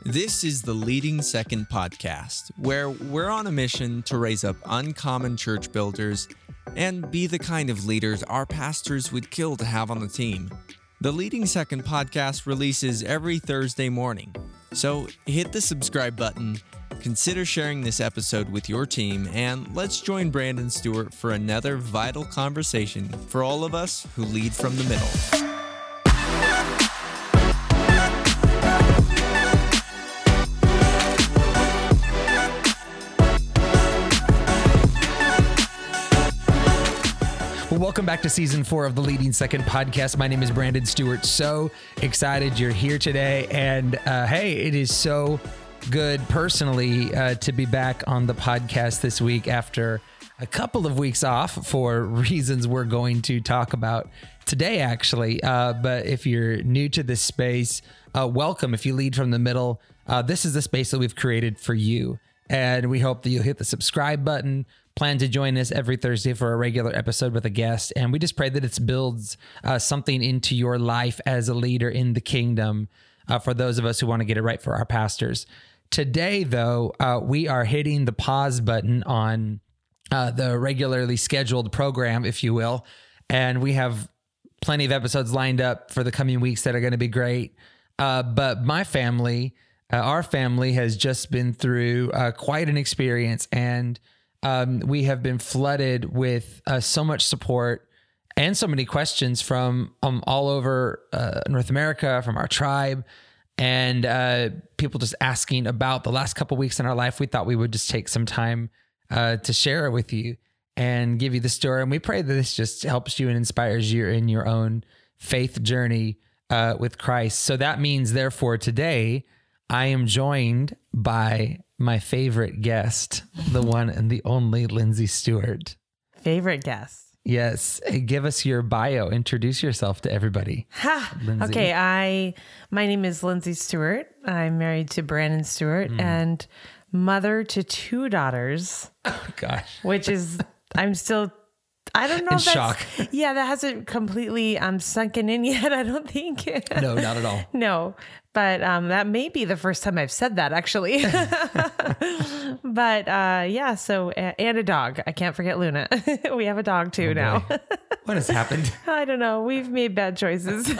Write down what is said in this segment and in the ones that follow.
This is the Leading Second podcast, where we're on a mission to raise up uncommon church builders and be the kind of leaders our pastors would kill to have on the team. The Leading Second podcast releases every Thursday morning, so hit the subscribe button, consider sharing this episode with your team, and let's join Brandon Stewart for another vital conversation for all of us who lead from the middle. Welcome back to Season 4 of the Leading Second podcast. My name is Brandon Stewart. So excited you're here today. And hey, it is so good personally to be back on the podcast this week after a couple of weeks off for reasons we're going to talk about today, actually. But if you're new to this space, welcome. If you lead from the middle, this is the space that we've created for you. And we hope that you'll hit the subscribe button. Plan to join us every Thursday for a regular episode with a guest. And we just pray that it builds something into your life as a leader in the kingdom for those of us who want to get it right for our pastors. Today, though, we are hitting the pause button on the regularly scheduled program, if you will. And we have plenty of episodes lined up for the coming weeks that are going to be great. But my family, our family has just been through quite an experience, and we have been flooded with so much support and so many questions from all over North America, from our tribe, and people just asking about the last couple of weeks in our life. We thought we would just take some time to share it with you and give you the story. And we pray that this just helps you and inspires you in your own faith journey with Christ. So that means, therefore, today I am joined by my favorite guest, the one and the only Lindsay Stewart. Favorite guest? Yes. Give us your bio. Introduce yourself to everybody. Okay. My name is Lindsay Stewart. I'm married to Brandon Stewart and mother to two daughters. Oh, gosh. Which is, I don't know. In shock. Yeah, that hasn't completely sunken in yet, I don't think. No, not at all. No, but that may be the first time I've said that, actually. But yeah, so, and a dog. I can't forget Luna. We have a dog too now. What has happened? I don't know. We've made bad choices.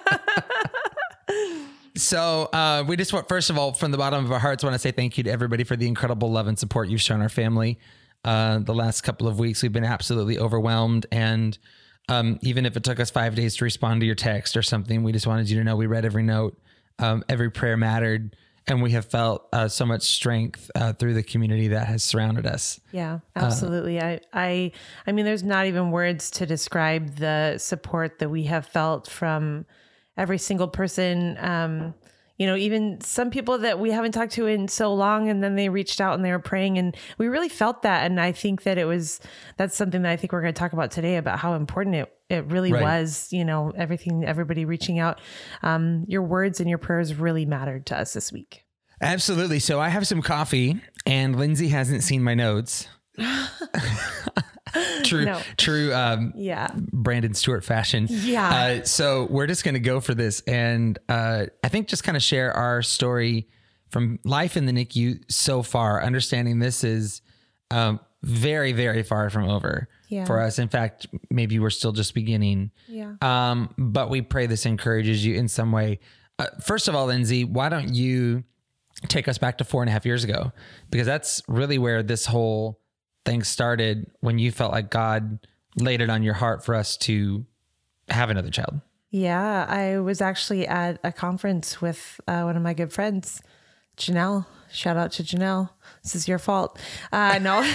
So we just want, first of all, from the bottom of our hearts, want to say thank you to everybody for the incredible love and support you've shown our family. The last couple of weeks, we've been absolutely overwhelmed. And even if it took us 5 days to respond to your text or something, we just wanted you to know we read every note. Every prayer mattered. And we have felt so much strength through the community that has surrounded us. Yeah, absolutely. I mean, there's not even words to describe the support that we have felt from every single person. Even some people that we haven't talked to in so long, and then they reached out and they were praying, and we really felt that. And I think that that's something that I think we're going to talk about today, about how important it really was, everybody reaching out. Your words and your prayers really mattered to us this week. Absolutely. So I have some coffee, and Lindsay hasn't seen my notes. True. Brandon Stewart fashion. Yeah. So we're just going to go for this. And I think just kind of share our story from life in the NICU so far, understanding this is very, very far from over for us. In fact, maybe we're still just beginning. Yeah. But we pray this encourages you in some way. First of all, Lindsay, why don't you take us back to 4.5 years ago? Because that's really where this whole things started, when you felt like God laid it on your heart for us to have another child. Yeah, I was actually at a conference with one of my good friends, Janelle. Shout out to Janelle. This is your fault. No,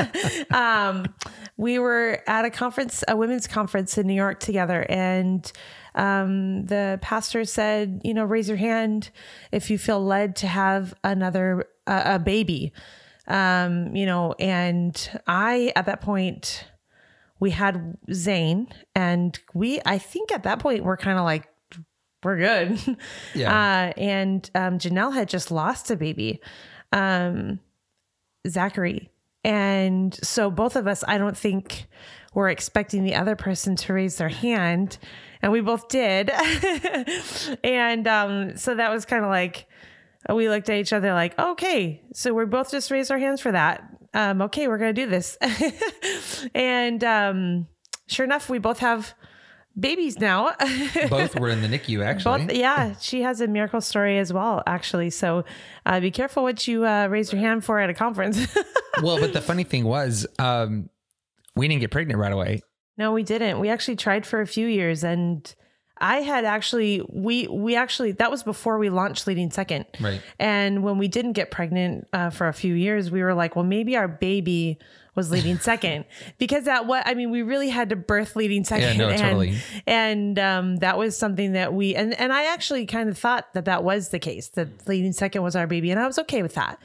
we were at a conference, a women's conference in New York together. And the pastor said, raise your hand if you feel led to have a baby. And at that point, we had Zane, and I think at that point we're kind of like, we're good. Yeah. And Janelle had just lost a baby, Zachary. And so both of us, I don't think were expecting the other person to raise their hand, and we both did. And so that was kind of like, we looked at each other like, okay, so we're both just raised our hands for that. Okay, we're going to do this. And sure enough, we both have babies now. Both were in the NICU, actually. Yeah, she has a miracle story as well, actually. So be careful what you raise your hand for at a conference. Well, but the funny thing was, we didn't get pregnant right away. No, we didn't. We actually tried for a few years, and I had actually, we actually, that was before we launched Leading Second. Right. And when we didn't get pregnant for a few years, we were like, well, maybe our baby was Leading Second, because we really had to birth Leading Second. Yeah, no, totally. And that was something that and I actually kind of thought that was the case, that Leading Second was our baby. And I was okay with that.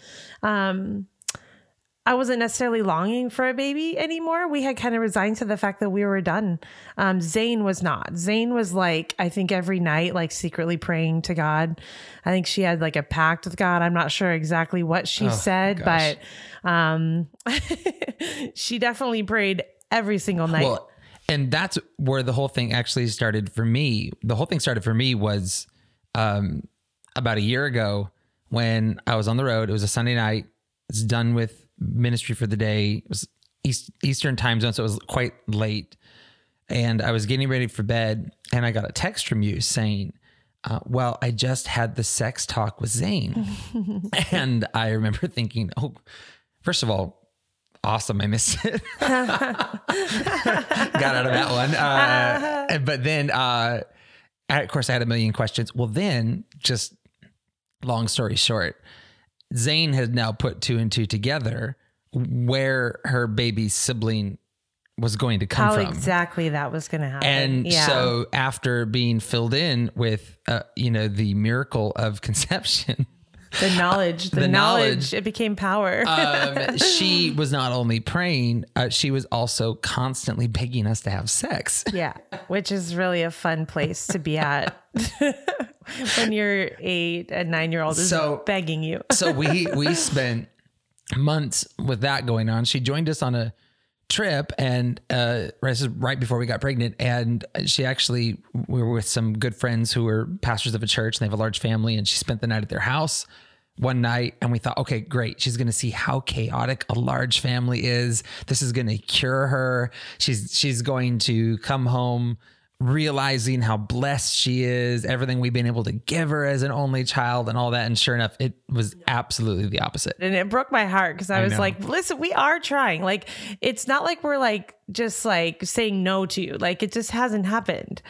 I wasn't necessarily longing for a baby anymore. We had kind of resigned to the fact that we were done. Zane was not. Zane was like, I think every night, like secretly praying to God. I think she had like a pact with God. I'm not sure exactly what she said, gosh. but she definitely prayed every single night. Well, and that's where the whole thing actually started for me. The whole thing started for me was about a year ago when I was on the road. It was a Sunday night. It's done with ministry for the day. It was Eastern time zone, so it was quite late. And I was getting ready for bed, and I got a text from you saying, well, I just had the sex talk with Zane. And I remember thinking, oh, first of all, awesome. I missed it. Got out of that one. But then, of course, I had a million questions. Well, then, just long story short, Zane has now put 2 and 2 together where her baby sibling was going to come from. How exactly that was going to happen. And so after being filled in with, the miracle of conception, the knowledge, it became power. She was not only praying, she was also constantly begging us to have sex. Yeah, which is really a fun place to be at when your 8 and 9-year-old is begging you. So we spent months with that going on. She joined us on a trip, and this is right before we got pregnant. And we were with some good friends who were pastors of a church, and they have a large family. And she spent the night at their house one night, and we thought, okay, great. She's going to see how chaotic a large family is. This is going to cure her. She's going to come home realizing how blessed she is, everything we've been able to give her as an only child and all that. And sure enough, it was absolutely the opposite. And it broke my heart because I was like, listen, we are trying. Like, it's not like we're like, just like saying no to you. Like, it just hasn't happened,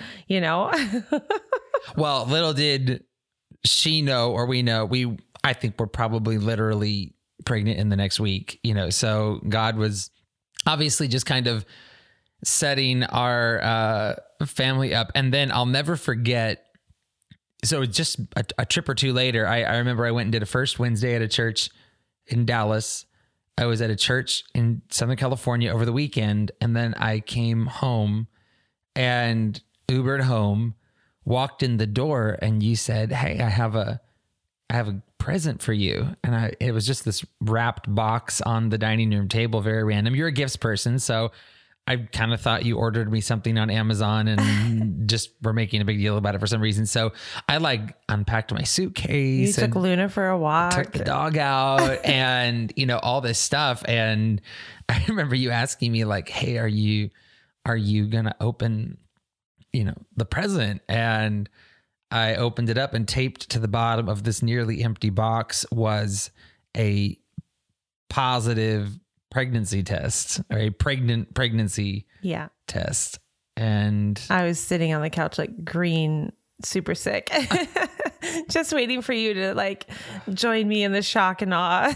Well, little did she know, or we know, I think we're probably literally pregnant in the next week, so God was obviously just kind of setting our family up. And then I'll never forget. So just a trip or two later, I remember I went and did a First Wednesday at a church in Dallas. I was at a church in Southern California over the weekend. And then I came home and Ubered home, walked in the door, and you said, hey, I have a present for you. And it was just this wrapped box on the dining room table, very random. You're a gifts person, so I kind of thought you ordered me something on Amazon and just were making a big deal about it for some reason. So I unpacked my suitcase. You took Luna for a walk. Took the dog out and, all this stuff. And I remember you asking me like, hey, are you going to open, the present? And I opened it up, and taped to the bottom of this nearly empty box was a positive pregnancy test, or a pregnancy test. And I was sitting on the couch like green, super sick, just waiting for you to like join me in the shock and awe.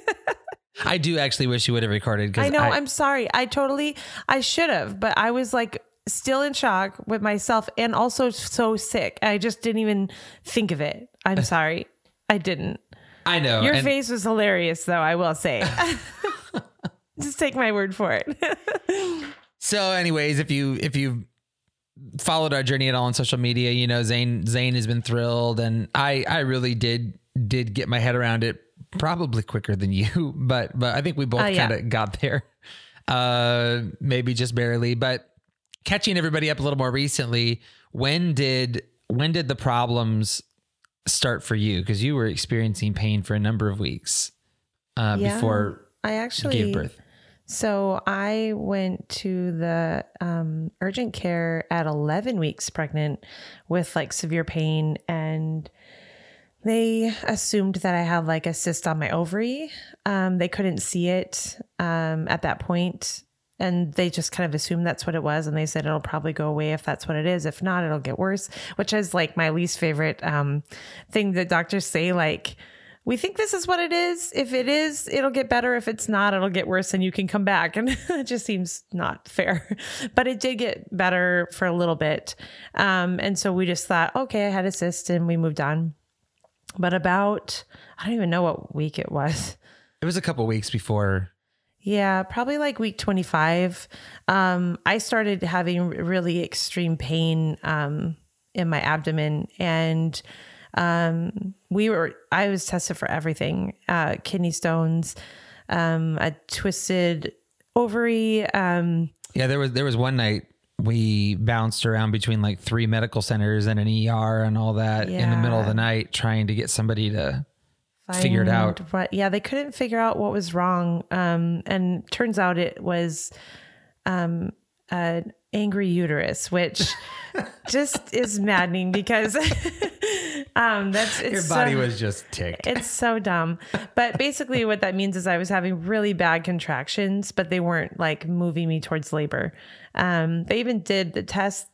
I do actually wish you would have recorded. I know. I'm sorry. I should have, but I was like still in shock with myself and also so sick. I just didn't even think of it. I'm sorry. I didn't. I know. Your face was hilarious though, I will say. Just take my word for it. So anyways, if you followed our journey at all on social media, Zane has been thrilled, and I really did get my head around it probably quicker than you, but I think we both kind of got there. Maybe just barely, but catching everybody up a little more recently, when did the problems start for you? Because you were experiencing pain for a number of weeks before I you actually gave birth. So I went to the urgent care at 11 weeks pregnant with like severe pain, and they assumed that I had like a cyst on my ovary. They couldn't see it at that point, and they just kind of assumed that's what it was. And they said it'll probably go away if that's what it is. If not, it'll get worse, which is like my least favorite thing that doctors say, like, we think this is what it is. If it is, it'll get better. If it's not, it'll get worse and you can come back. And it just seems not fair, but it did get better for a little bit. And so we just thought, okay, I had a cyst, and we moved on. But about, I don't even know what week it was. It was a couple weeks before. Yeah, probably like week 25. I started having really extreme pain in my abdomen, and I was tested for everything, kidney stones, a twisted ovary. Yeah, there was one night we bounced around between like 3 medical centers and an ER and all that in the middle of the night, trying to get somebody to figure it out. Yeah, they couldn't figure out what was wrong. And turns out it was an angry uterus, which just is maddening because your body was just ticked. It's so dumb. But basically what that means is I was having really bad contractions, but they weren't like moving me towards labor. They even did the test,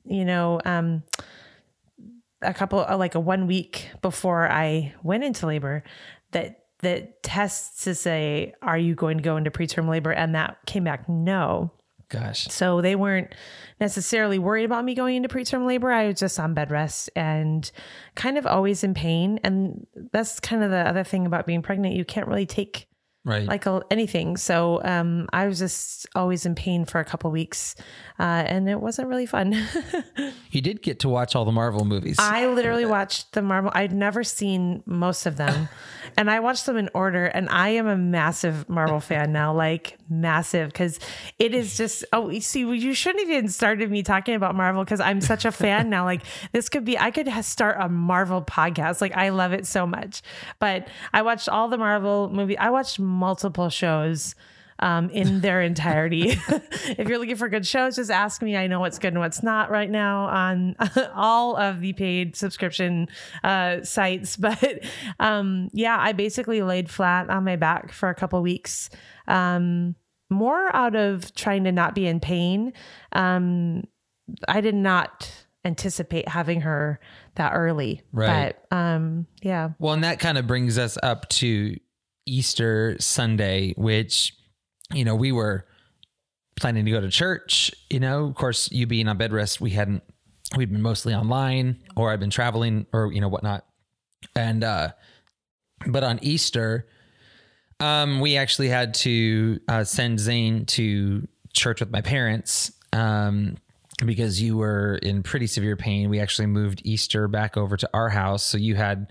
like 1 week before I went into labor, that tests to say, are you going to go into preterm labor? And that came back no. Gosh. So they weren't necessarily worried about me going into preterm labor. I was just on bed rest and kind of always in pain. And that's kind of the other thing about being pregnant. You can't really take anything. So I was just always in pain for a couple of weeks, and it wasn't really fun. You did get to watch all the Marvel movies. I literally watched the Marvel. I'd never seen most of them, and I watched them in order. And I am a massive Marvel fan now, like massive, because it is just. Oh, you shouldn't have even started me talking about Marvel because I'm such a fan now. Like I could start a Marvel podcast. Like I love it so much. But I watched all the Marvel movies. I watched multiple shows in their entirety. If you're looking for good shows, just ask me. I know what's good and what's not right now on all of the paid subscription sites. But I basically laid flat on my back for a couple of weeks, more out of trying to not be in pain. I did not anticipate having her that early. Right. But yeah. Well, and that kind of brings us up to Easter Sunday, which, we were planning to go to church, of course, you being on bed rest, we'd been mostly online, or I'd been traveling or, whatnot. And, but on Easter, we actually had to send Zane to church with my parents, because you were in pretty severe pain. We actually moved Easter back over to our house. So you had,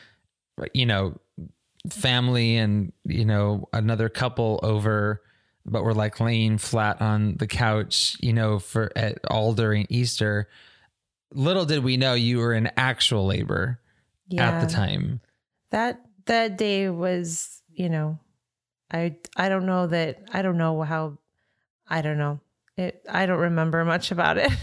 family and, another couple over, but we're like laying flat on the couch, all during Easter. Little did we know you were in actual labor at the time. That day was, I don't remember much about it.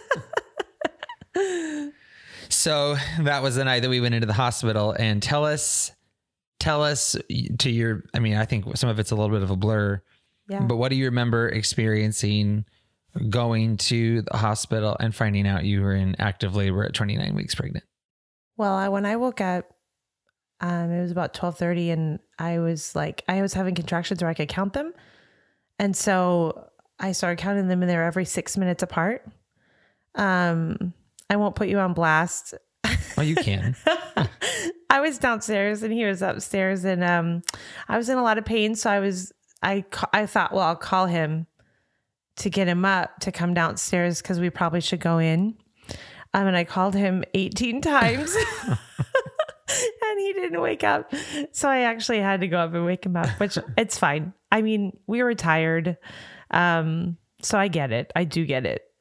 So that was the night that we went into the hospital. And tell us to your, I think some of it's a little bit of a blur, but what do you remember experiencing going to the hospital and finding out you were in active labor at 29 weeks pregnant? Well, when I woke up, it was about 12:30, and I was having contractions where I could count them. And so I started counting them, and they were every 6 minutes apart. I won't put you on blast. Oh, you can. I was downstairs and he was upstairs, and I was in a lot of pain. So I thought, well, I'll call him to get him up to come downstairs because we probably should go in. And I called him 18 times and he didn't wake up. So I actually had to go up and wake him up, which it's fine. We were tired. So I get it. I do get it.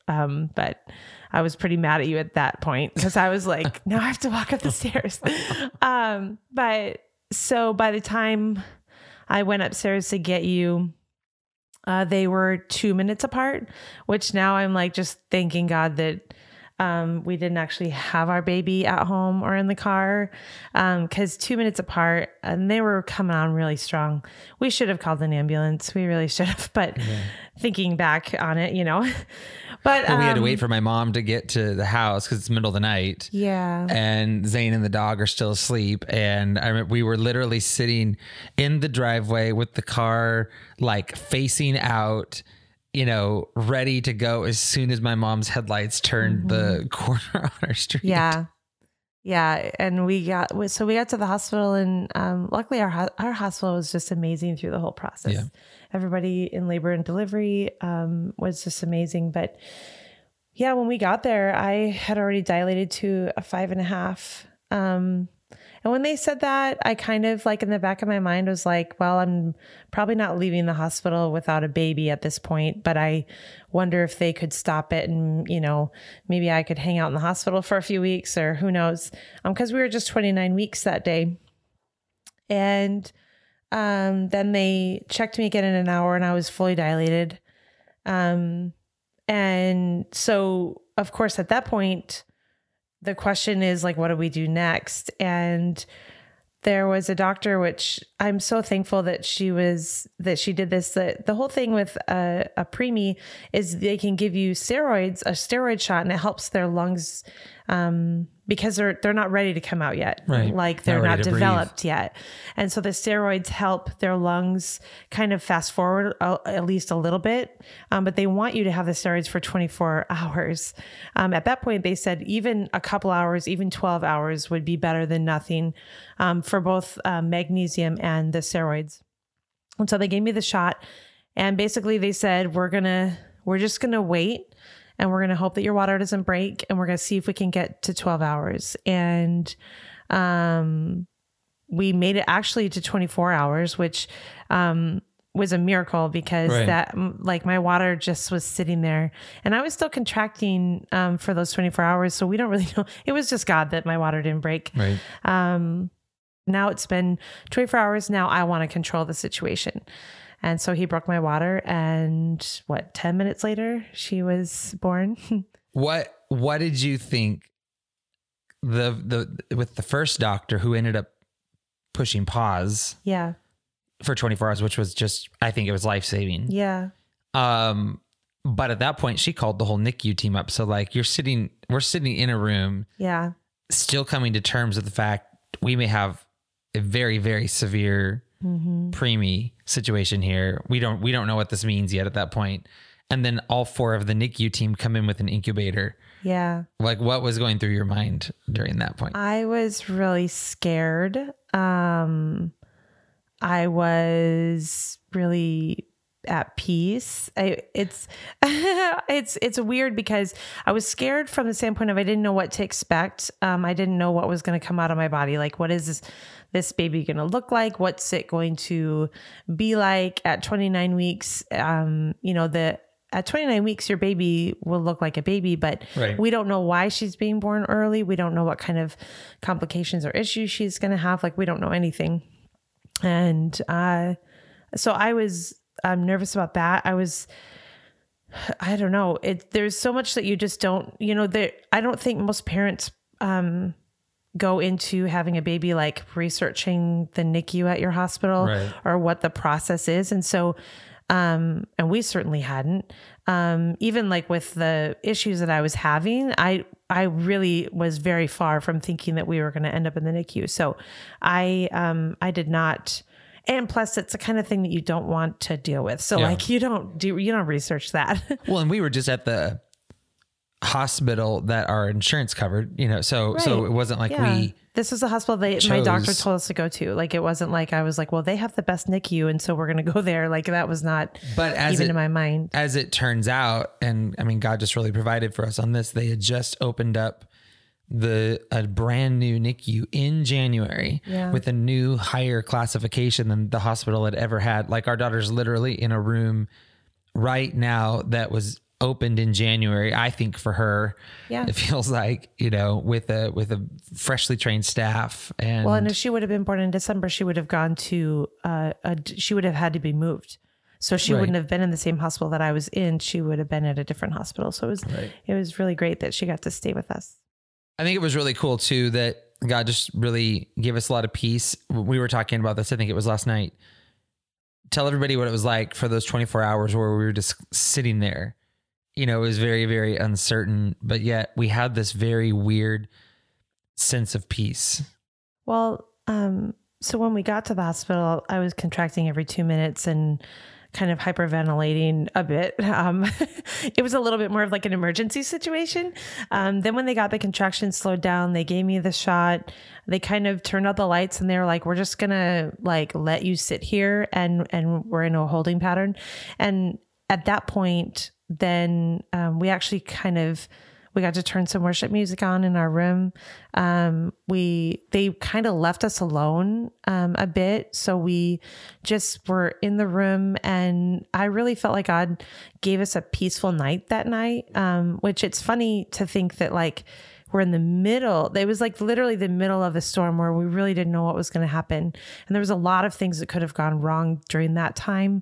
But I was pretty mad at you at that point because I was like, now I have to walk up the stairs. But so by the time I went upstairs to get you, they were 2 minutes apart, which now I'm like just thanking God that we didn't actually have our baby at home or in the car, because 2 minutes apart, and they were coming on really strong. We should have called an ambulance. We really should have, but thinking back on it, but we had to wait for my mom to get to the house because it's middle of the night. Yeah. And Zane and the dog are still asleep. And I remember we were literally sitting in the driveway with the car, like facing out, ready to go as soon as my mom's headlights turned the corner on our street. Yeah. Yeah. And we got to the hospital, and luckily our hospital was just amazing through the whole process. Yeah. Everybody in labor and delivery was just amazing. But yeah, when we got there, I had already dilated to a 5.5. And when they said that, I kind of like in the back of my mind was like, well, I'm probably not leaving the hospital without a baby at this point, but I wonder if they could stop it and, maybe I could hang out in the hospital for a few weeks or who knows. Because we were just 29 weeks that day. And then they checked me again in an hour and I was fully dilated. And so, of course, at that point, the question is like, what do we do next? And there was a doctor, which I'm so thankful that she did this. The whole thing with a preemie is they can give you a steroid shot, and it helps their lungs, because they're not ready to come out yet. Right. Like they're not developed yet. And so the steroids help their lungs kind of fast forward at least a little bit. But they want you to have the steroids for 24 hours. At that point, they said even a couple hours, even 12 hours would be better than nothing, for both magnesium and the steroids. And so they gave me the shot, and basically they said, we're just going to wait. And we're going to hope that your water doesn't break, and we're going to see if we can get to 12 hours. And we made it actually to 24 hours, which was a miracle because that like my water just was sitting there, and I was still contracting for those 24 hours. So we don't really know. It was just God that my water didn't break. Right. Now it's been 24 hours. Now I want to control the situation. And so he broke my water, and 10 minutes later, she was born. What did you think with the first doctor who ended up pushing pause? Yeah. For 24 hours, which was just, I think it was life-saving. Yeah. But at that point she called the whole NICU team up. So like we're sitting in a room. Yeah. Still coming to terms with the fact we may have a very, very severe preemie situation here. We don't know what this means yet at that point. And then all 4 of the NICU team come in with an incubator. Yeah. Like what was going through your mind during that point? I was really scared. I was really at peace. It's weird because I was scared from the standpoint of I didn't know what to expect. I didn't know what was going to come out of my body. Like, what is this baby going to look like? What's it going to be like at 29 weeks? At 29 weeks, your baby will look like a baby, but we don't know why she's being born early. We don't know what kind of complications or issues she's going to have. Like, we don't know anything. And so I was nervous about that. I don't know. There's so much that you just don't, I don't think most parents go into having a baby like researching the NICU at your hospital or what the process is. And so, and we certainly hadn't, even like with the issues that I was having, I really was very far from thinking that we were going to end up in the NICU. So I did not. And plus it's the kind of thing that you don't want to deal with. So like you don't research that. Well, and we were just at the hospital that our insurance covered, so it wasn't like this was a hospital my doctor told us to go to. Like, it wasn't like I was like, well, they have the best NICU, and so we're going to go there. Like, that was not in my mind. As it turns out, and I mean, God just really provided for us on this. They had just opened up a brand new NICU in January with a new higher classification than the hospital had ever had. Like, our daughter's literally in a room right now that was opened in January, I think for her, Yeah. it feels like, with a freshly trained staff. And Well, and if she would have been born in December, she would have gone to, she would have had to be moved. So she Right. wouldn't have been in the same hospital that I was in. She would have been at a different hospital. So it was really great that she got to stay with us. I think it was really cool too, that God just really gave us a lot of peace. We were talking about this, I think it was last night. Tell everybody what it was like for those 24 hours where we were just sitting there. It was very, very uncertain, but yet we had this very weird sense of peace. Well, so when we got to the hospital, I was contracting every 2 minutes and kind of hyperventilating a bit. It was a little bit more of like an emergency situation. Then when they got the contractions slowed down, they gave me the shot. They kind of turned out the lights and they were like, we're just going to like let you sit here and we're in a holding pattern. And at that point, then we actually we got to turn some worship music on in our room. They kind of left us alone a bit. So we just were in the room, and I really felt like God gave us a peaceful night that night, which it's funny to think that like we're in the middle. It was like literally the middle of a storm where we really didn't know what was going to happen. And there was a lot of things that could have gone wrong during that time.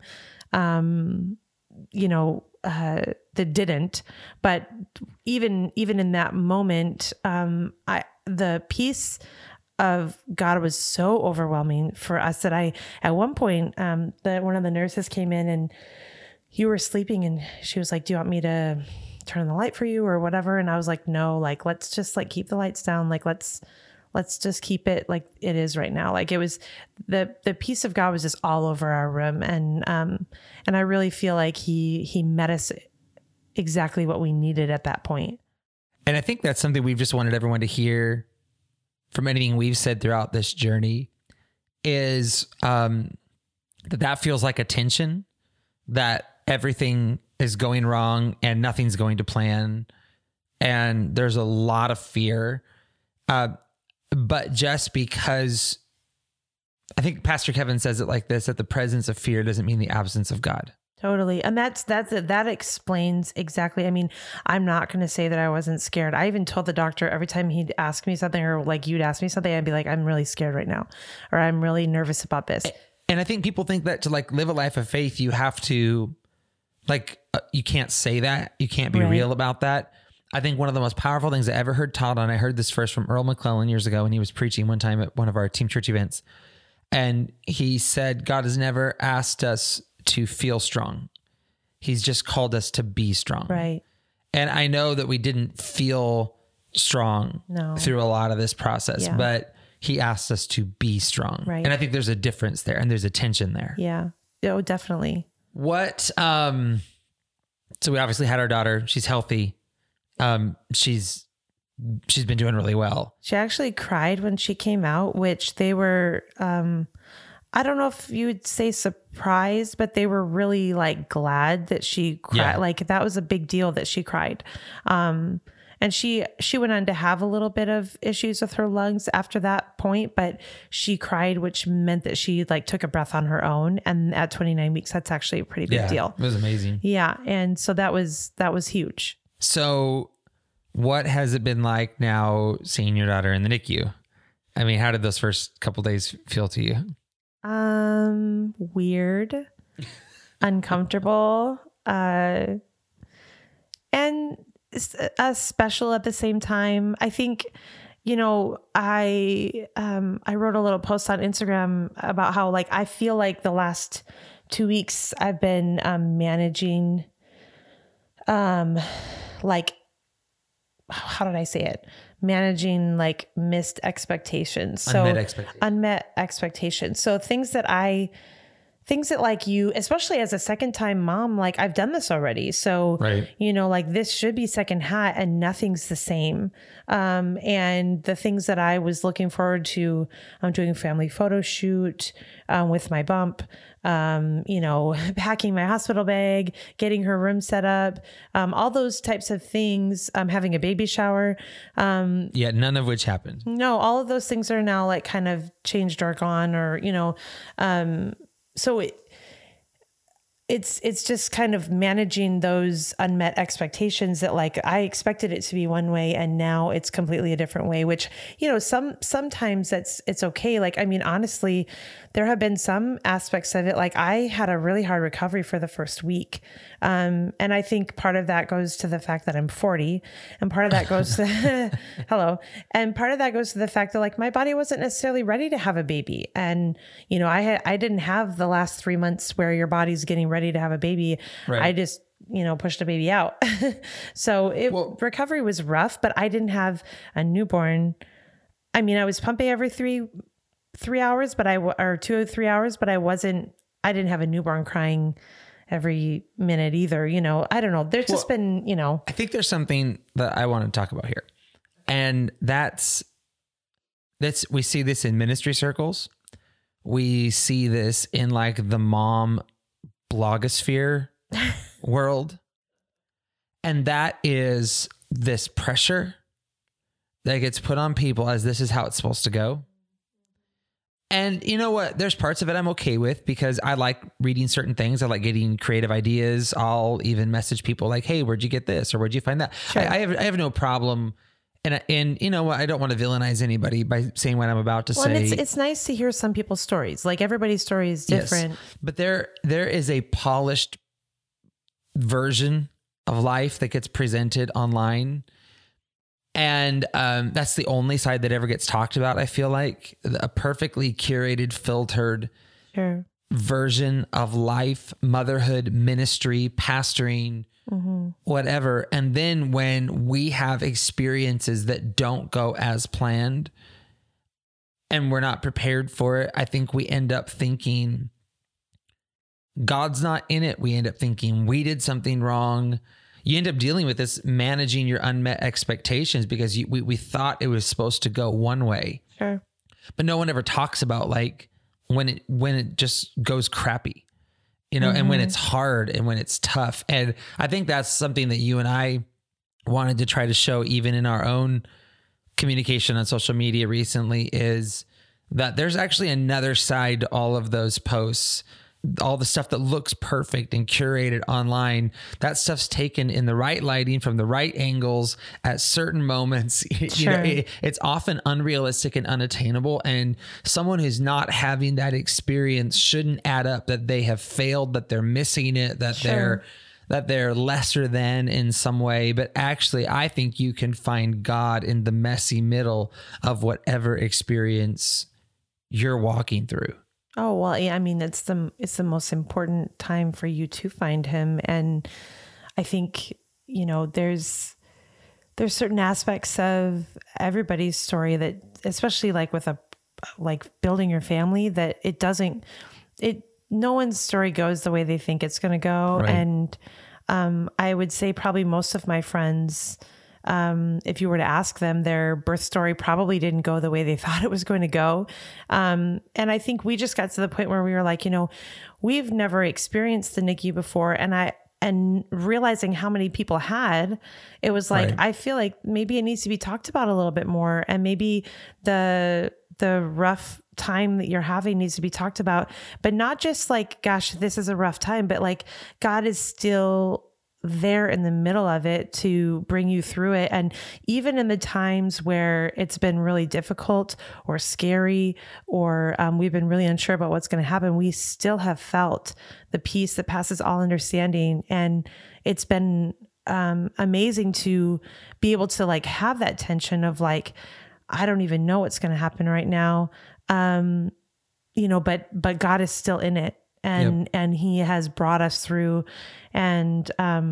That didn't, but even in that moment, the peace of God was so overwhelming for us that at one point, that one of the nurses came in and you were sleeping and she was like, do you want me to turn on the light for you or whatever? And I was like, no, like, let's just like keep the lights down. Like, let's just keep it like it is right now. Like it was the peace of God was just all over our room. And I really feel like he met us exactly what we needed at that point. And I think that's something we've just wanted everyone to hear from anything we've said throughout this journey is that feels like a tension, that everything is going wrong and nothing's going to plan. And there's a lot of fear. But just because I think Pastor Kevin says it like this, that the presence of fear doesn't mean the absence of God. Totally. And that explains exactly. I mean, I'm not going to say that I wasn't scared. I even told the doctor every time he'd ask me something or like you'd ask me something, I'd be like, I'm really scared right now, or I'm really nervous about this. And I think people think that to like live a life of faith, you have to like, you can't say that. You can't be real about that. I think one of the most powerful things I ever heard taught on, I heard this first from Earl McClellan years ago when he was preaching one time at one of our team church events. And he said, God has never asked us to feel strong. He's just called us to be strong. Right. And I know that we didn't feel strong through a lot of this process, but he asked us to be strong. Right. And I think there's a difference there and there's a tension there. Yeah. Oh, definitely. What, so we obviously had our daughter. She's healthy. She's been doing really well. She actually cried when she came out, which they were, I don't know if you would say surprised, but they were really like glad that she cried. Yeah. Like that was a big deal that she cried. And she went on to have a little bit of issues with her lungs after that point, but she cried, which meant that she like took a breath on her own. And at 29 weeks, that's actually a pretty big deal. It was amazing. Yeah. And so that was huge. So what has it been like now seeing your daughter in the NICU? I mean, how did those first couple days feel to you? Weird, uncomfortable, and special at the same time. I think, I wrote a little post on Instagram about how like, I feel like the last 2 weeks I've been, managing, like, how did I say it? Managing like missed expectations. So unmet expectations. So things that like you, especially as a second time mom, like I've done this already. So, like this should be second hat and nothing's the same. And the things that I was looking forward to, I'm doing a family photo shoot, with my bump, packing my hospital bag, getting her room set up, all those types of things, having a baby shower. None of which happened. No, all of those things are now like kind of changed or gone or, so it's just kind of managing those unmet expectations that like I expected it to be one way and now it's completely a different way, which, you know, sometimes it's okay. Like, I mean, honestly, there have been some aspects of it. Like I had a really hard recovery for the first week. And I think part of that goes to the fact that I'm 40 and part of that goes to, hello. And part of that goes to the fact that like my body wasn't necessarily ready to have a baby. And, you know, I didn't have the last 3 months where your body's getting ready to have a baby. Right. I just, you know, pushed a baby out. So recovery was rough, but I didn't have a newborn. I mean, I was pumping every three hours, or 2 or 3 hours, but I didn't have a newborn crying every minute either. You know, I don't know. There's just been, you know, I think there's something that I want to talk about here. And that's we see this in ministry circles. We see this in like the mom blogosphere world. And that is this pressure that gets put on people as this is how it's supposed to go. And you know what? There's parts of it I'm okay with because I like reading certain things. I like getting creative ideas. I'll even message people like, hey, where'd you get this? Or where'd you find that? Sure. I have no problem. And you know what? I don't want to villainize anybody by saying what I'm about to say. And it's nice to hear some people's stories. Like everybody's story is different. Yes. But there is a polished version of life that gets presented online. And that's the only side that ever gets talked about, I feel like. A perfectly curated, filtered version of life, motherhood, ministry, pastoring, whatever. And then when we have experiences that don't go as planned and we're not prepared for it, I think we end up thinking God's not in it. We end up thinking we did something wrong. You end up dealing with this, managing your unmet expectations because we thought it was supposed to go one way. Sure. But no one ever talks about like when it just goes crappy, you know, and when it's hard and when it's tough. And I think that's something that you and I wanted to try to show even in our own communication on social media recently is that there's actually another side to all of those posts. All the stuff that looks perfect and curated online, that stuff's taken in the right lighting from the right angles at certain moments. You know, it's often unrealistic and unattainable. And someone who's not having that experience shouldn't add up that they have failed, that they're missing it, that they're lesser than in some way. But actually, I think you can find God in the messy middle of whatever experience you're walking through. Oh, well, yeah, I mean, it's the most important time for you to find him. And I think, you know, there's certain aspects of everybody's story that, especially like with building your family, that no one's story goes the way they think it's going to go. Right. And I would say probably most of my friends, if you were to ask them, their birth story probably didn't go the way they thought it was going to go. And I think we just got to the point where we were like, you know, we've never experienced the NICU before. And realizing how many people had, it was like, I feel like maybe it needs to be talked about a little bit more. And maybe the rough time that you're having needs to be talked about, but not just like, gosh, this is a rough time, but like God is still there in the middle of it to bring you through it. And even in the times where it's been really difficult or scary, or we've been really unsure about what's going to happen, we still have felt the peace that passes all understanding. And it's been amazing to be able to like have that tension of like, I don't even know what's going to happen right now. You know, but God is still in it. And he has brought us through. And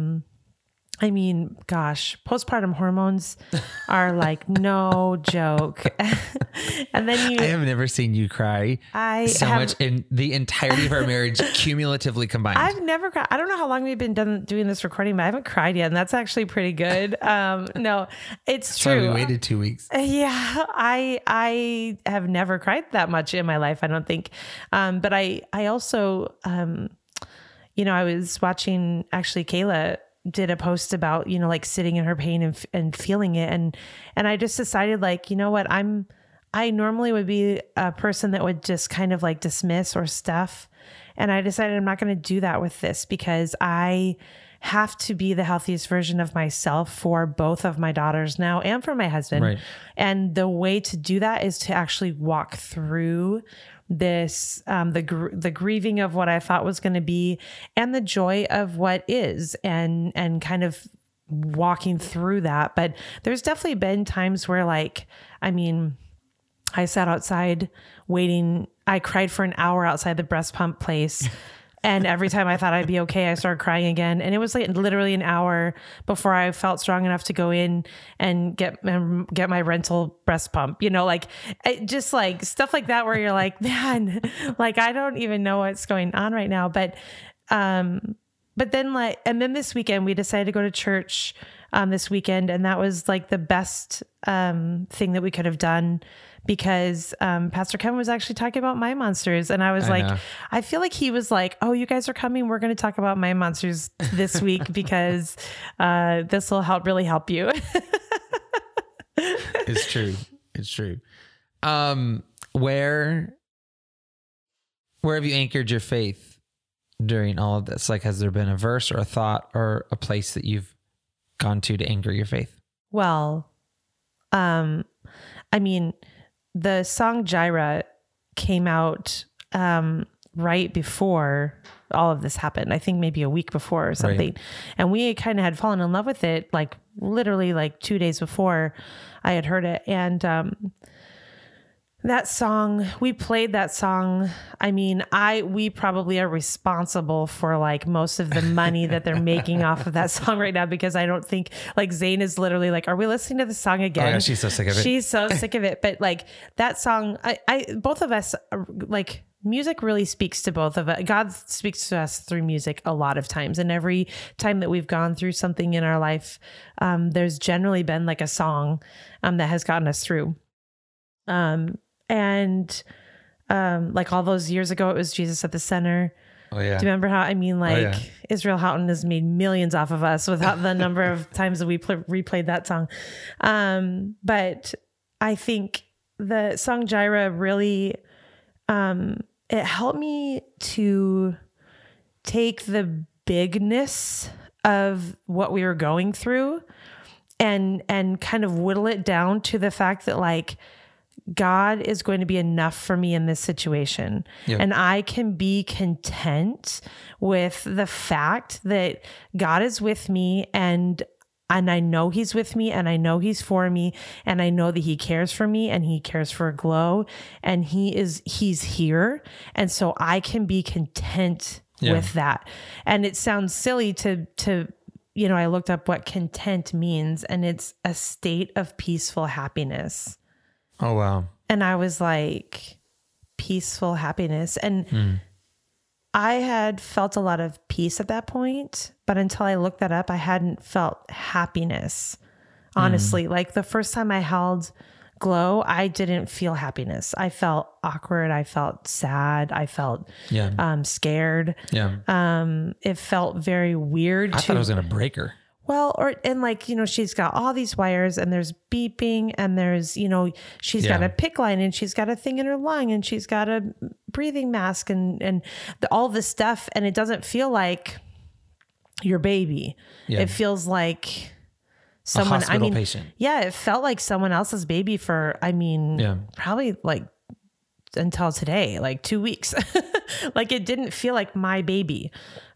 I mean, gosh, postpartum hormones are like no joke. And then I have never seen you cry so much in the entirety of our marriage, cumulatively combined. I've never cried. I don't know how long we've been doing this recording, but I haven't cried yet. And that's actually pretty good. No, it's true. So we waited 2 weeks. Yeah, I have never cried that much in my life, I don't think. But I also, you know, I was watching, actually Kayla did a post about, you know, like sitting in her pain and feeling it. And I just decided like, you know what, I normally would be a person that would just kind of like dismiss or stuff. And I decided I'm not going to do that with this, because I have to be the healthiest version of myself for both of my daughters now and for my husband. Right. And the way to do that is to actually walk through this, the grieving of what I thought was going to be and the joy of what is, and kind of walking through that. But there's definitely been times where, like, I mean, I sat outside waiting. I cried for an hour outside the breast pump place. And every time I thought I'd be okay, I started crying again. And it was like literally an hour before I felt strong enough to go in and get my rental breast pump, like just like stuff like that, where you're like, man, like, I don't even know what's going on right now. But then then this weekend we decided to go to church this weekend. And that was like the best thing that we could have done, because Pastor Kevin was actually talking about My Monsters. And I was I feel like he was like, oh, you guys are coming. We're going to talk about My Monsters this week because this will really help you. It's true. It's true. Where have you anchored your faith during all of this? Like, has there been a verse or a thought or a place that you've gone to anchor your faith? Well, I mean, the song Jireh came out right before all of this happened. I think maybe a week before or something. Right. And we kind of had fallen in love with it, like literally like 2 days before I had heard it. And that song, we played that song. I mean, we probably are responsible for like most of the money that they're making off of that song right now, because I don't think, like, Zane is literally like, are we listening to the song again? Oh, yeah, she's so sick of it. She's so sick of it. But like that song, both of us, like, music really speaks to both of us. God speaks to us through music a lot of times. And every time that we've gone through something in our life, there's generally been like a song that has gotten us through. And like all those years ago, it was Jesus at the Center. Oh yeah. Do you remember how, Israel Houghton has made millions off of us without the number of times that we replayed that song. But I think the song Jireh really, it helped me to take the bigness of what we were going through and kind of whittle it down to the fact that, like, God is going to be enough for me in this situation. Yep. And I can be content with the fact that God is with me, and I know he's with me, and I know he's for me, and I know that he cares for me, and he cares for Glow, and he's here. And so I can be content with that. And it sounds silly to, I looked up what content means, and it's a state of peaceful happiness. Oh, wow. And I was like, peaceful happiness. And I had felt a lot of peace at that point, but until I looked that up, I hadn't felt happiness. Honestly, like the first time I held Glow, I didn't feel happiness. I felt awkward. I felt sad. I felt scared. Yeah. It felt very weird. I thought I was going to break her. Well, she's got all these wires, and there's beeping, and there's, she's got a PICC line, and she's got a thing in her lung, and she's got a breathing mask, and all this stuff. And it doesn't feel like your baby. Yeah. It feels like someone, a hospital patient. Yeah, it felt like someone else's baby for, probably like until today, like 2 weeks. Like, it didn't feel like my baby.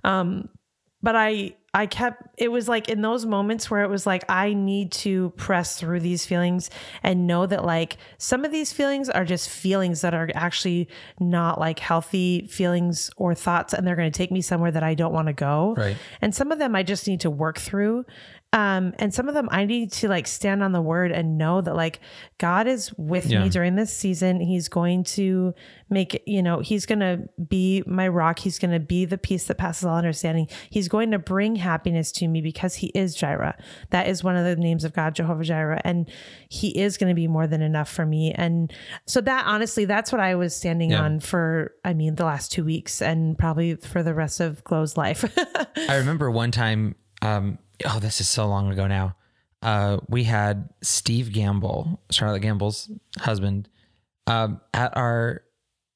But it was like in those moments where it was like, I need to press through these feelings and know that, like, some of these feelings are just feelings that are actually not like healthy feelings or thoughts. And they're going to take me somewhere that I don't want to go. Right. And some of them I just need to work through. And some of them I need to like stand on the word and know that, like, God is with me during this season. He's going to make it, he's going to be my rock. He's going to be the peace that passes all understanding. He's going to bring happiness to me because he is Jireh. That is one of the names of God, Jehovah Jireh. And he is going to be more than enough for me. And so that, honestly, that's what I was standing on for, the last 2 weeks, and probably for the rest of Glow's life. I remember one time, this is so long ago now. We had Steve Gamble, Charlotte Gamble's husband, at our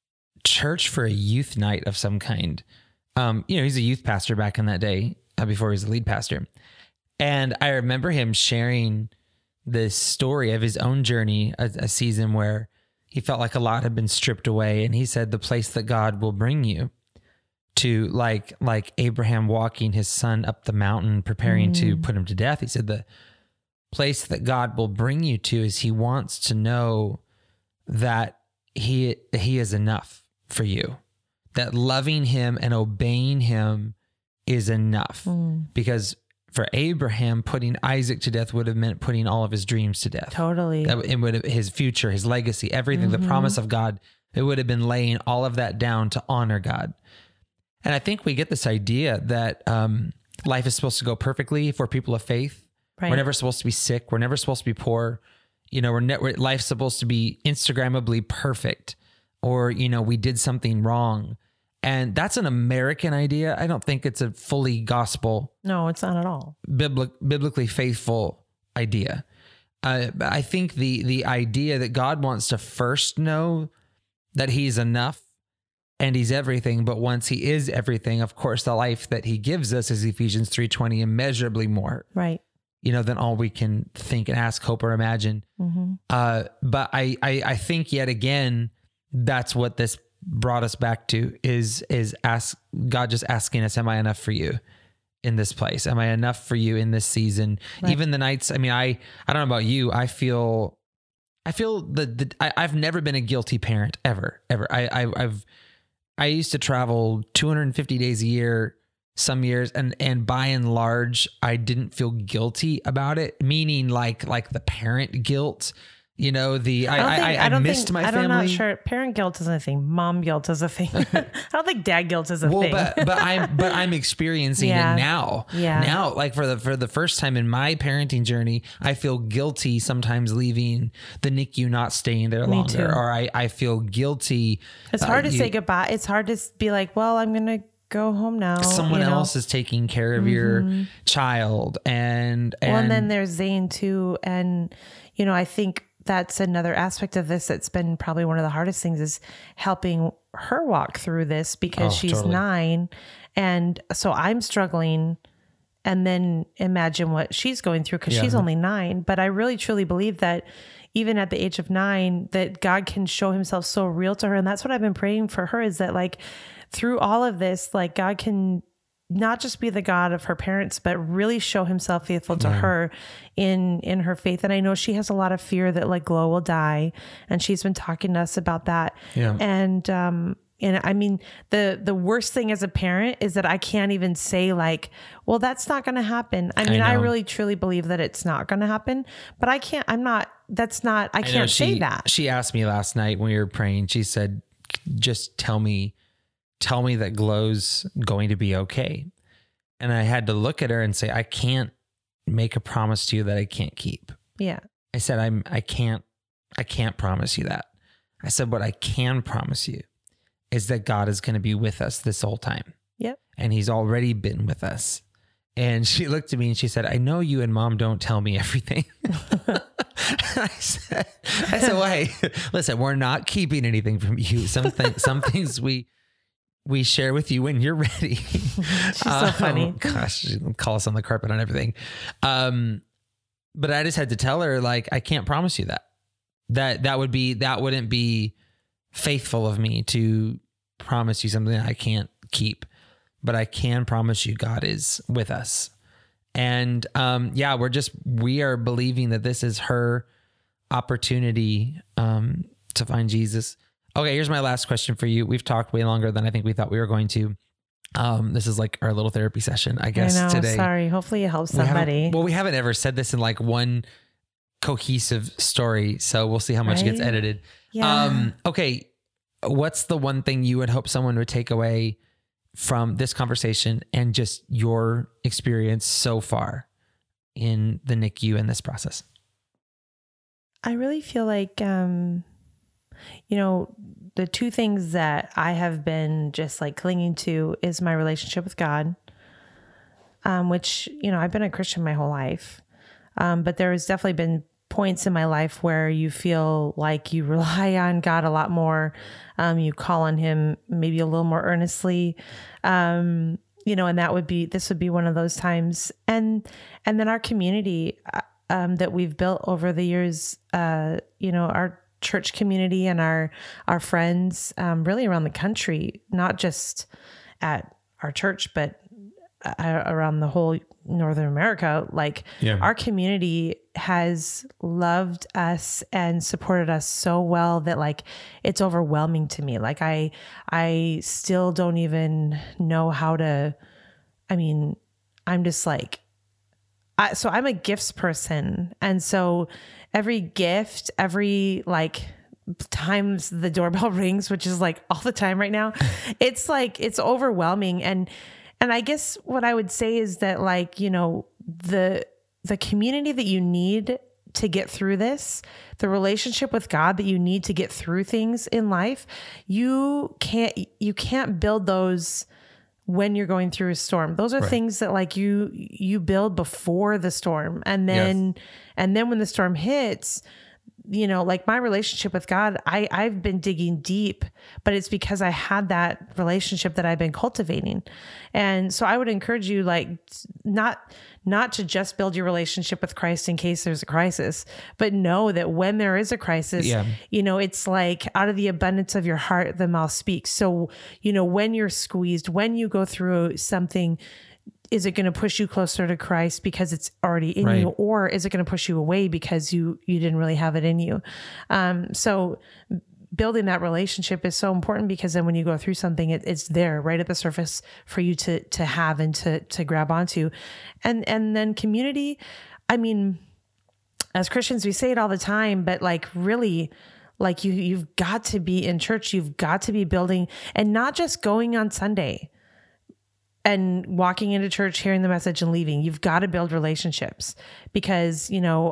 church for a youth night of some kind. He's a youth pastor back in that day, before he was a lead pastor. And I remember him sharing this story of his own journey, a season where he felt like a lot had been stripped away. And he said, the place that God will bring you to, like Abraham walking his son up the mountain, preparing to put him to death. He said, the place that God will bring you to is he wants to know that he is enough for you, that loving him and obeying him is enough. Because for Abraham, putting Isaac to death would have meant putting all of his dreams to death. Totally. It would have, his future, his legacy, everything, the promise of God, it would have been laying all of that down to honor God. And I think we get this idea that life is supposed to go perfectly for people of faith. Right. We're never supposed to be sick. We're never supposed to be poor. Life's supposed to be Instagrammably perfect, or, we did something wrong. And that's an American idea. I don't think it's a fully gospel. No, it's not at all. Biblically faithful idea. I think the idea that God wants to first know that he's enough and he's everything, but once he is everything, of course, the life that he gives us is Ephesians 3:20, immeasurably more. Right. Than all we can think and ask, hope, or imagine. But I think yet again, that's what this brought us back to is God just asking us, am I enough for you in this place? Am I enough for you in this season? Right. Even the nights, I don't know about you. I feel I've never been a guilty parent ever. I used to travel 250 days a year, some years, and by and large, I didn't feel guilty about it. Meaning like the parent guilt. I missed my family. I'm not sure. Parent guilt is a thing. Mom guilt is a thing. I don't think dad guilt is a thing. But I'm experiencing it now. Yeah. Now, like for the first time in my parenting journey, I feel guilty sometimes leaving the NICU, not staying there longer, too. Or I feel guilty. It's hard to say goodbye. It's hard to be like, well, I'm going to go home now. Someone else is taking care of your child, and then there's Zane too, and I think that's another aspect of this that's been probably one of the hardest things, is helping her walk through this, because she's totally 9. And so I'm struggling, and then imagine what she's going through, because she's only 9. But I really truly believe that even at the age of 9, that God can show himself so real to her. And that's what I've been praying for her, is that like through all of this, like God can not just be the God of her parents, but really show himself faithful to her in her faith. And I know she has a lot of fear that like Glow will die, and she's been talking to us about that. Yeah. And I mean, the worst thing as a parent is that I can't even say like, well, that's not going to happen. I really truly believe that it's not going to happen, but I can't say that. She asked me last night when we were praying, she said, just tell me that Glow's going to be okay. And I had to look at her and say, I can't make a promise to you that I can't keep. Yeah. I said, I can't promise you that. I said, what I can promise you is that God is going to be with us this whole time. Yep. And he's already been with us. And she looked at me and she said, I know you and Mom don't tell me everything. I said, well, hey, listen, we're not keeping anything from you. Some things we share with you when you're ready. She's so funny. Gosh, she call us on the carpet and everything. But I just had to tell her, like, I can't promise you that wouldn't be faithful of me to promise you something that I can't keep, but I can promise you God is with us. And, we are believing that this is her opportunity, to find Jesus. Okay, here's my last question for you. We've talked way longer than I think we thought we were going to. This is like our little therapy session, I guess, today. Sorry. Hopefully it helps somebody. We haven't ever said this in like one cohesive story, so we'll see how much gets edited. Yeah. Okay, what's the one thing you would hope someone would take away from this conversation and just your experience so far in the NICU and this process? I really feel like, the two things that I have been just like clinging to is my relationship with God, which, I've been a Christian my whole life. But there has definitely been points in my life where you feel like you rely on God a lot more. You call on him maybe a little more earnestly. And this would be one of those times. And then our community, that we've built over the years, our church community and our friends, really around the country, not just at our church, but around the whole Northern America. Our community has loved us and supported us so well that it's overwhelming to me. I still don't even know how to, I'm just so I'm a gifts person. And so every gift, every times the doorbell rings, which is all the time right now, it's overwhelming. And I guess what I would say is that the community that you need to get through this, the relationship with God that you need to get through things in life, you can't build those when you're going through a storm. Those are right. Things that you build before the storm. And then, when the storm hits, my relationship with God, I've been digging deep, but it's because I had that relationship that I've been cultivating. And so I would encourage you, not to just build your relationship with Christ in case there's a crisis, but know that when there is a crisis, it's out of the abundance of your heart, the mouth speaks. So, when you're squeezed, when you go through something, is it going to push you closer to Christ because it's already in you, or is it going to push you away because you didn't really have it in you? So building that relationship is so important, because then when you go through something, it's there right at the surface for you to have and to grab onto. And then community, as Christians, we say it all the time, but really, you've got to be in church, you've got to be building, and not just going on Sunday and walking into church, hearing the message and leaving. You've got to build relationships, because,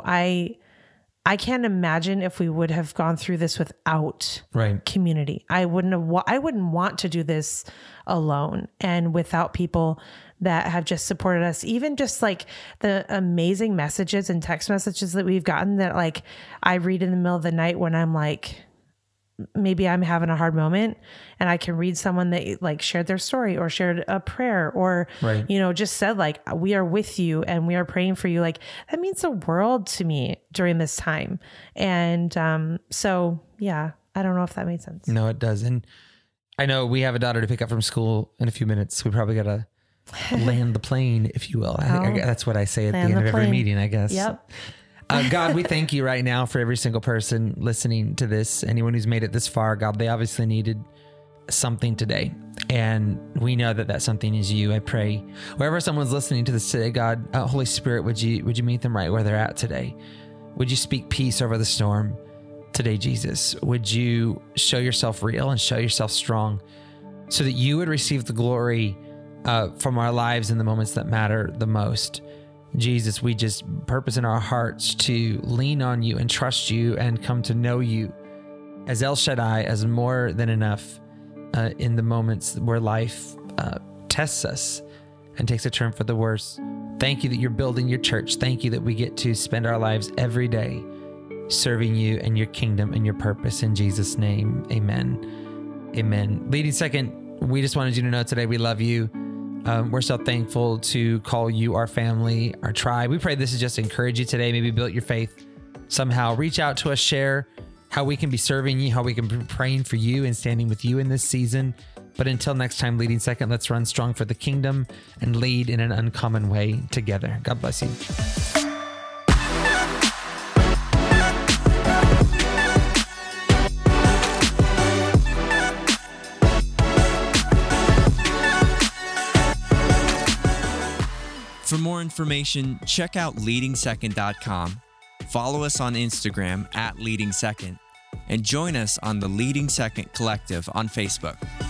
I can't imagine if we would have gone through this without community. I wouldn't want to do this alone and without people that have just supported us. Even just the amazing messages and text messages that we've gotten that I read in the middle of the night when I'm maybe I'm having a hard moment, and I can read someone that shared their story or shared a prayer or, just said we are with you and we are praying for you. That means the world to me during this time. And, so yeah, I don't know if that made sense. No, it does. And I know we have a daughter to pick up from school in a few minutes. We probably got to land the plane, if you will. That's what I say at the end of every meeting, I guess. Yep. God, we thank you right now for every single person listening to this, anyone who's made it this far. God, they obviously needed something today, and we know that something is you. I pray wherever someone's listening to this today, God, Holy Spirit, would you meet them right where they're at today? Would you speak peace over the storm today, Jesus? Would you show yourself real and show yourself strong so that you would receive the glory from our lives in the moments that matter the most? Jesus, we just purpose in our hearts to lean on you and trust you and come to know you as El Shaddai, as more than enough in the moments where life tests us and takes a turn for the worse. Thank you that you're building your church. Thank you that we get to spend our lives every day serving you and your kingdom and your purpose. In Jesus' name, amen. Amen. Leading Second, we just wanted you to know today we love you. We're so thankful to call you our family, our tribe. We pray this has just encouraged you today, maybe built your faith somehow. Reach out to us, share how we can be serving you, how we can be praying for you and standing with you in this season. But until next time, Leading Second, let's run strong for the kingdom and lead in an uncommon way together. God bless you. For more information, check out leadingsecond.com, follow us on Instagram @leadingsecond, and join us on the Leading Second Collective on Facebook.